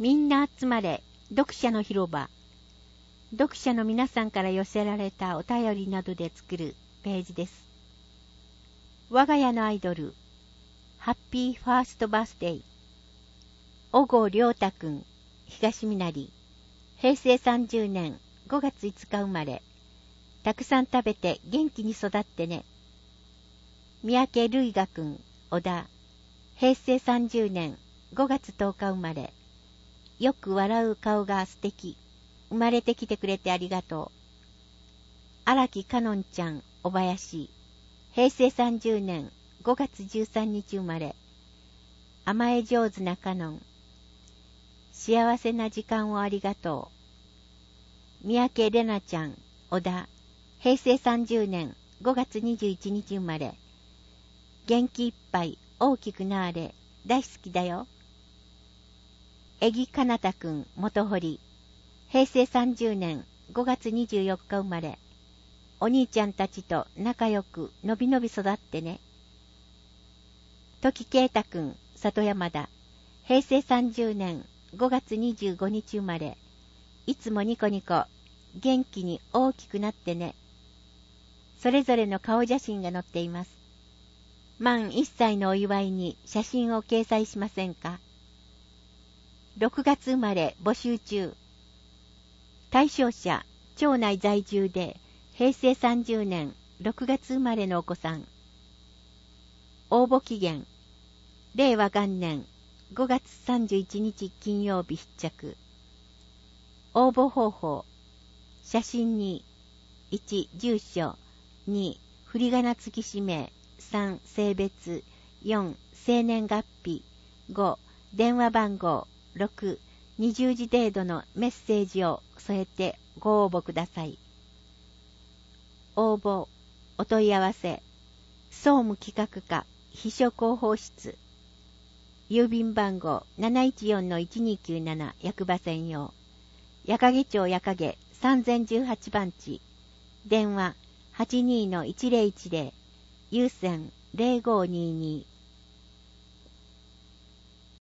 みんな集まれ、読者の広場。読者の皆さんから寄せられたお便りなどで作るページです。我が家のアイドル、ハッピーファーストバースデー。小郷良太くん、東みなり。平成30年5月5日生まれ。たくさん食べて元気に育ってね。三宅るいがくん、小田。平成30年5月10日生まれ。よく笑う顔が素敵。生まれてきてくれてありがとう。荒木かのんちゃん、小林。平成30年5月13日生まれ。甘え上手なかのん。幸せな時間をありがとう。三宅れなちゃん、小田。平成30年5月21日生まれ。元気いっぱい大きくなあれ。大好きだよ。えぎかなたくん、元堀。平成30年5月24日生まれ。お兄ちゃんたちと仲良くのびのび育ってね。時圭太くん、里山田。平成30年5月25日生まれ。いつもニコニコ、元気に大きくなってね。それぞれの顔写真が載っています。満1歳のお祝いに写真を掲載しませんか。6月生まれ募集中。対象者、町内在住で、平成30年6月生まれのお子さん。応募期限、令和元年5月31日金曜日必着。応募方法、写真に、1、住所、2、振り仮名付き氏名、3、性別、4、生年月日、5、電話番号、6、20字程度のメッセージを添えてご応募ください。応募、お問い合わせ、総務企画課、秘書広報室、郵便番号 714-1297 役場専用、矢掛町矢掛3018番地、電話 82-1010、有線0522